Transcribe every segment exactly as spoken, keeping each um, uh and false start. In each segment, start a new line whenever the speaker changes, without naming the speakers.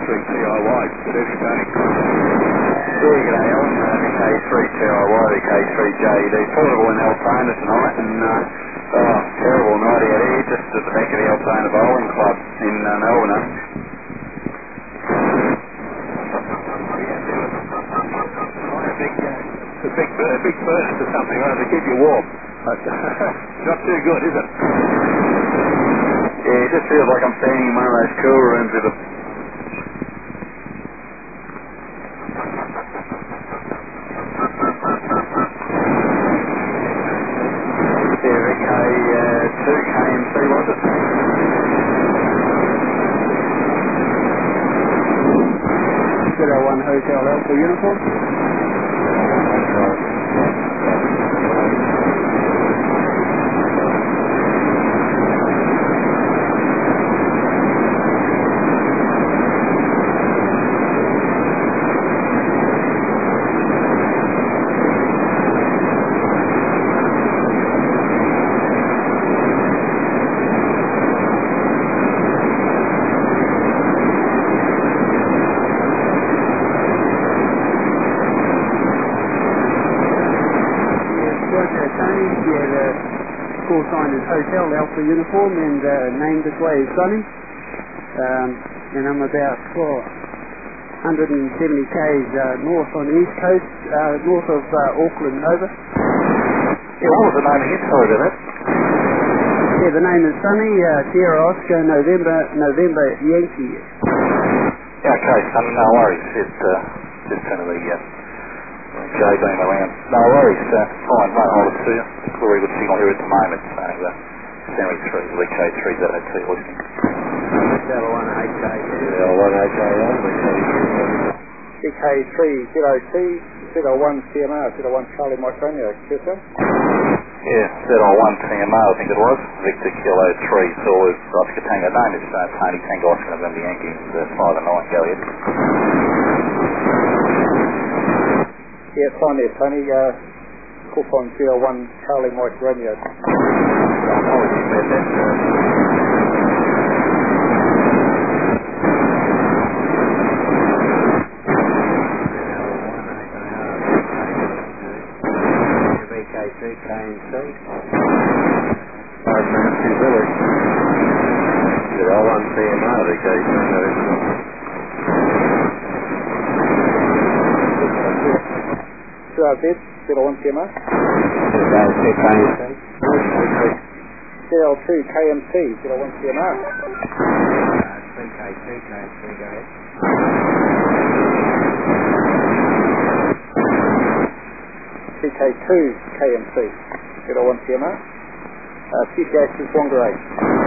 three T I Y. Dirty Tony.
Yeah, g'day Alan. Uh, V K three T I Y, V K three J D. Portable in Altona tonight, and uh, oh, terrible night out here, just at the back of the Altona Bowling Club in uh, Melbourne. Huh?
Big, uh, a big, uh, big furnace or something, right, to keep you warm. But not too good, is it?
Yeah, it just feels like I'm standing in one of those cool rooms with a... Yeah, V K two K M C, was it?
zero one Hotel Alpha Uniform. Sign is Hotel Alpha Uniform, and uh, named this way is Sonny. Um, and I'm about well, one hundred seventy k's uh, north on the east coast, uh, north of uh, Auckland, over.
Yeah, what was the name again? Sorry about that.
Yeah, the name is Sonny, uh, Sierra Oscar, November, November Yankee.
Yeah, okay, Sonny, no worries. It's uh, just kind of the uh, J being around. No worries, uh, fine, won't hold us to you. It's a very good signal here at the moment, so uh, seventy-three, V K three Z O two listening.
zero one H A.
zero one H A,
V K three Z O two, zero one C M R, zero one Charlie Mike Romeo, Q S L?
Yeah, zero one T M R I think it was, Victor Kilo three, so it's Oscar Tango, name is uh, Tony Tango Oscar November Yankee, uh, five and nine, go ahead.
Yeah, fine there, Tony. Uh, call phone zero one Charlie Mike Romeo.
Apologies about that.
V K two K M C.
Five Nancy Village. zero one C M R, V K three.
Zero Z, zero one C M R. zero two K M C, zero one C M R. V K two K M C, go ahead. V K two K M C, zero one C M R. Uh, P C H is Wongerei.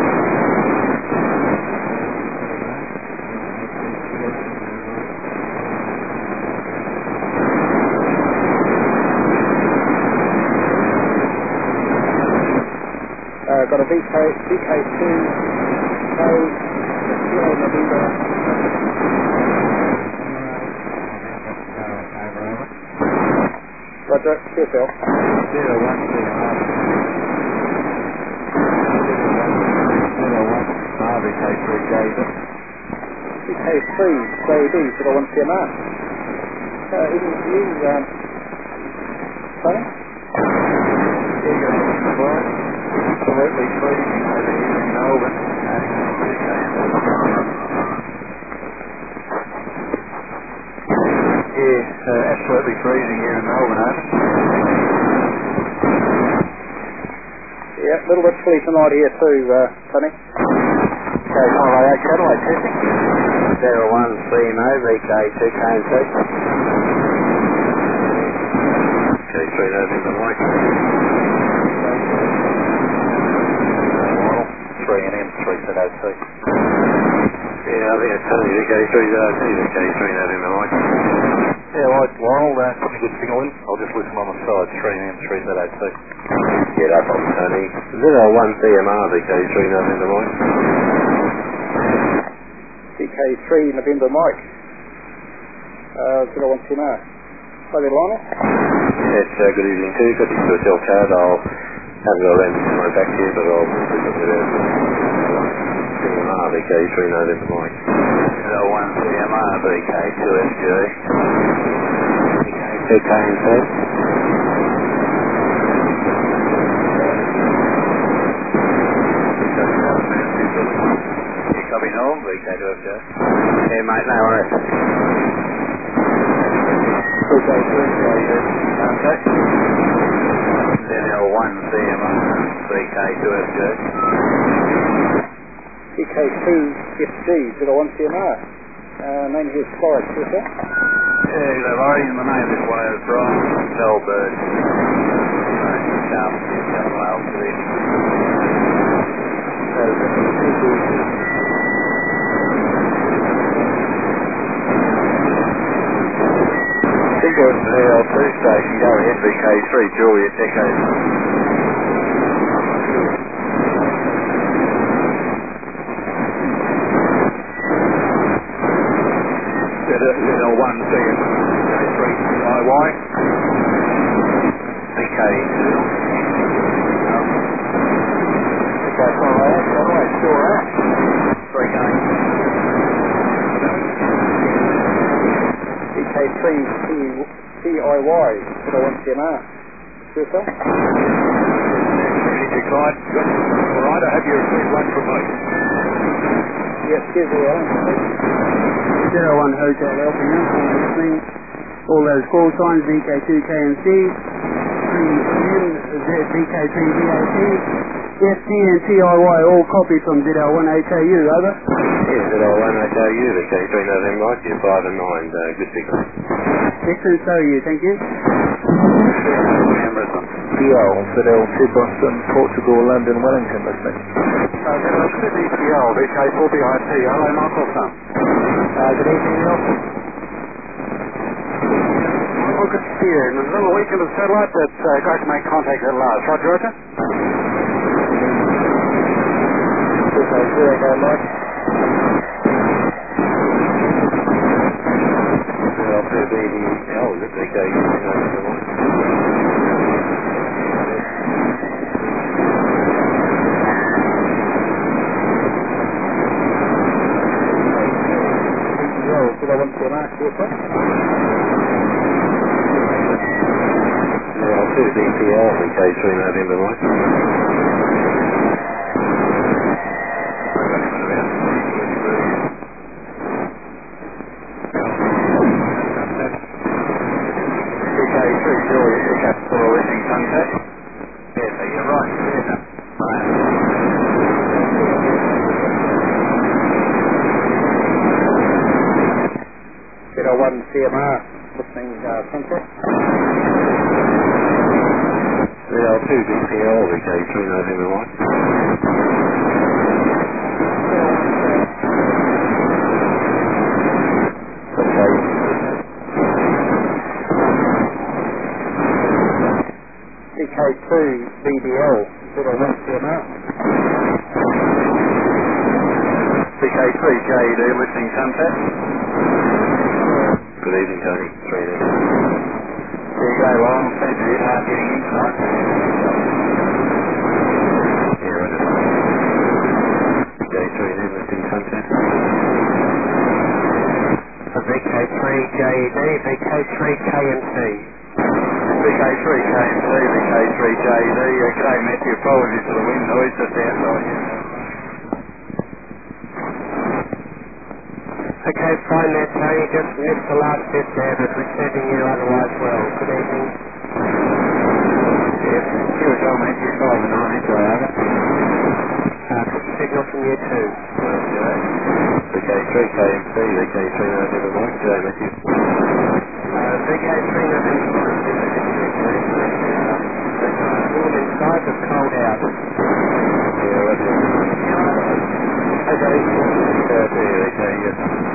Uh, got a V K, V K two, K, zero November. Roger, Q S L.
zero one C M R. zero one R V K three J D.
V K three J D, zero one C M R. Uh, even to you, um, Tony?
Absolutely freezing over here in Melbourne. Yeah, uh, absolutely freezing here in Melbourne, over.
Yeah, a little bit chilly tonight here too, uh, Tony.
Okay, Monterey Cadillac testing. zero one C M O, V K two K M C. K three November Mike. three N M, three Z O two. Yeah, I think it's Tony, V K three Z O two, V K three November Mike. Yeah, right, Lionel, uh, put me a good signal in. I'll just listen on the side, three N M, three Z O two. Yeah, no problem, Tony. zero one C M R, V K three November Mike.
V K three November Mike. Uh, zero one C M R. Hi there, Lionel.
Yes, uh, good evening too. Got your hotel card. I'll have it around tomorrow back here, but I'll put it with C M R, V K three November Mike. zero one C M R, V K two F J. V K two K M C. You copy home, V K two F J. Yeah, mate, no worries. V K three J D, contact. Z L one C M R, V K two F J.
V K two F G, zero one C M R. Uh, name here is Forrest, is that?
Yeah, the lorry in the name is one oh Brian Bellbird. South, South Wales City. Single L two station, go ahead, V K three, Juliet, Echo.
Z L one C M R, V K three I Y.
V K two. V K four A, all the way, still out. three K.
V K three C I Y, zero one C M R. Sure, sir?
Strategic Clyde. All right, I have you received one from me.
Yes, here's the one.
zero one Hotel Alpha Uniform listening. All those call signs, V K two K M C, three N, V K three V A T, F T and T I Y all copied from Z L one H A U, over.
Yeah, Z L one H A U, V K three November Mike, you five and nine, uh, good signal.
Excellent, so you, thank you.
D L, Z L two Boston, Portugal, London, Wellington, listening.
Uh, Z L two B T L, V K four B I T, hello Michelson.
Uh, good evening, Neil.
Well, good to see you. There's a little weak in the satellite that's uh, going to make contact at last. Roger, Roger.
Zero go, Mike.
Z L two B T L, is it V K three November Mike?
zero one C M R, sure, sir?
Z L two B T L, V K three November Mike. V K three, Juliet, the capital listening contact. Yeah, so you're right, yeah.
zero one C M R, listening uh, contact.
Z L two B T L, V K three November Mike. Okay.
V K two B D L, zero one C M R.
V K three J E D, listening contact. Good evening, Tony. three D. There you go, long. Thank you. Hard getting in tonight. Yeah, right. V K three D, listening contact.
V K three J E D, V K three K M C.
V K three K M C, V K three J E D. Uh, G'day, Matthew. Apologies for the wind noise just outside here.
Okay, fine there, Tony. Just missed the last bit there, but we're sending you otherwise well. Good evening.
Yes, here we go, Matthew. five and nine, H I R.
Uh, good signal from you too.
Okay. V K three K M C, V K three November Mike. G'day, Matthew.
Uh, V K three November Mike. Warm inside, but cold out.
Yeah, right. Okay. Uh, okay, yes.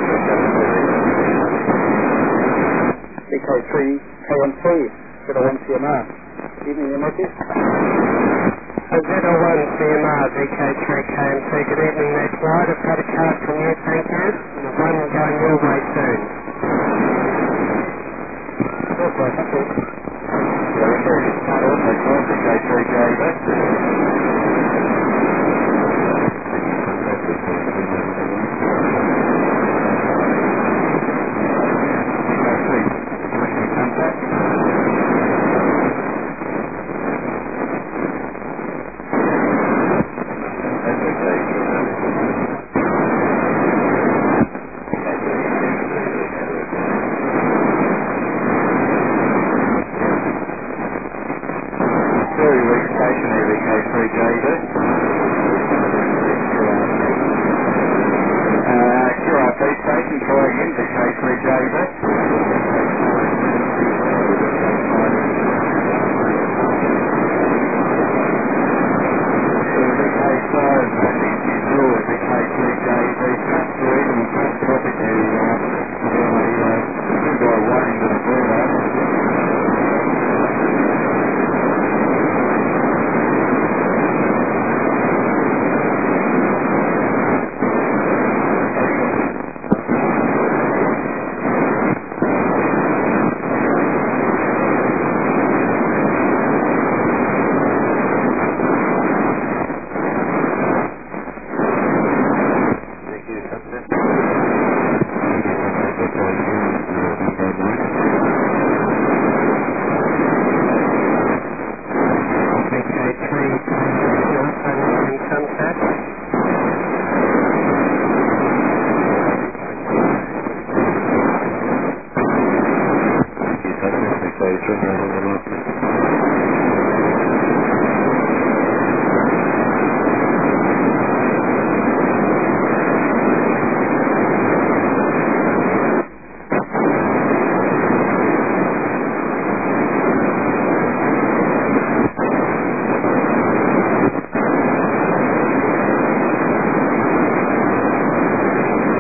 V K three K M C, zero one C M R. Evening, you Matthew.
Z L one C M R, V K three K M C. Good evening there, Clyde. I've got a car